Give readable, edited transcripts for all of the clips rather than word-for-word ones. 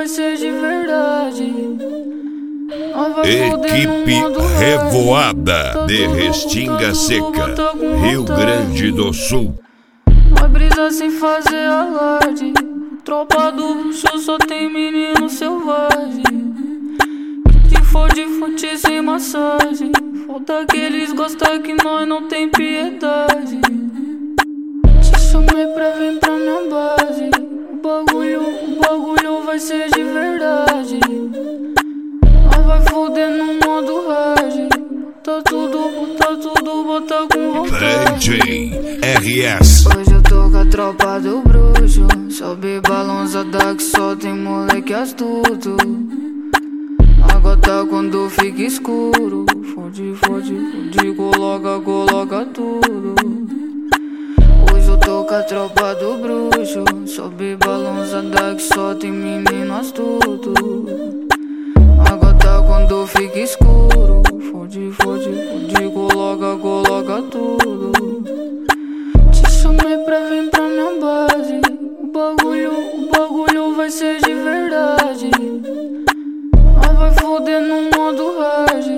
vai ser de verdade. Equipe Revoada de Restinga Seca, Rio Grande do Sul. Nós brisa sem fazer alarde. Tropa do bruxo só tem menino selvagem. Se for de fute sem massagem, falta que eles gostam que nós não tem piedade. Te chamei pra vir pra minha base. O bagulho vai ser de verdade. Nós vai foder no modo hard. Bota com vontade. DJ RS. Hoje eu tô com a tropa do bruxo. Sobe balançada que só tem moleque astuto. A gota quando fica escuro, fode, coloca tudo. Hoje eu tô com a tropa do bruxo. Sobe balançada que só tem menino astuto. A gota quando fica escuro, fode, coloca tudo. Te chamei pra vir pra minha base. O bagulho vai ser de verdade. Nós vai foder no modo hard.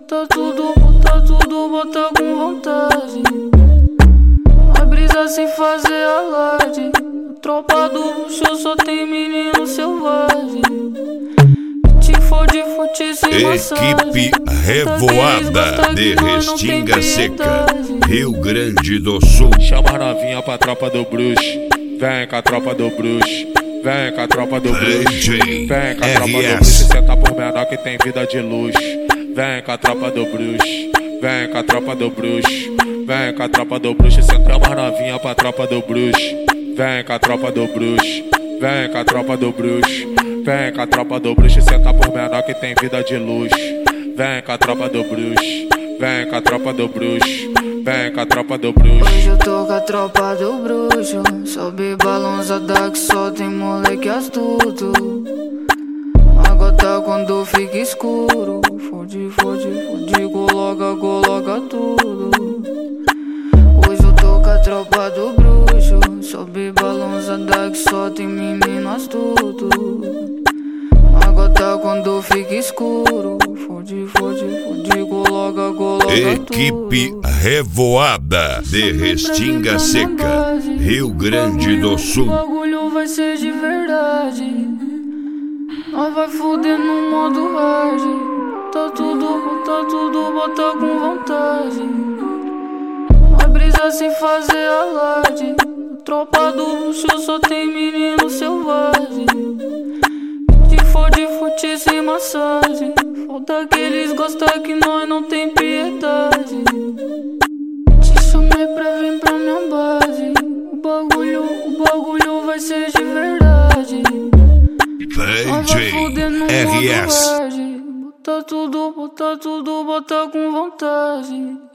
Bota com vontade. Nós brisa sem fazer alarde. Tropa do bruxo só tem menino selvagem. Te fode sem massagem. Equipe Revoada de Restinga Seca, Rio Grande do Sul. Chama a novinha pra tropa do bruxo. Vem com a tropa do bruxo. Vem com a tropa do bruxo. Vem com a tropa do bruxo. Senta por menor que tem vida de luxo. Vem com a tropa do bruxo. Vem com a tropa do bruxo. Vem com a tropa do bruxo. Senta uma novinha pra tropa do bruxo. Vem com a tropa do bruxo. Vem com a tropa do bruxo. Vem com a tropa do bruxo. Senta por menor que tem vida de luxo. Vem com a tropa do bruxo. Vem com a tropa do bruxo. Vem com a tropa do bruxo. Hoje eu tô com a tropa do bruxo. Sobe balançada que só tem moleque astuto. A gota quando fica escuro, fode, coloca tudo. Hoje eu tô com a tropa do bruxo. Sobe balançada que só tem menino astuto. A gota quando fica escuro, fode, coloca Equipe tudo. Revoada de Restinga Seca, Rio Grande do Sul. O bagulho vai ser de verdade. Nós vai foder no modo hard. Bota com vontade. Nós brisa sem fazer alarde. Tropa do bruxo só tem menino selvagem. Te fode sem massagem. Falta que eles gostam que nós não tem piedade. Te chamei pra vir pra minha base. O bagulho vai ser de verdade. DJ RS. Bota com vontade.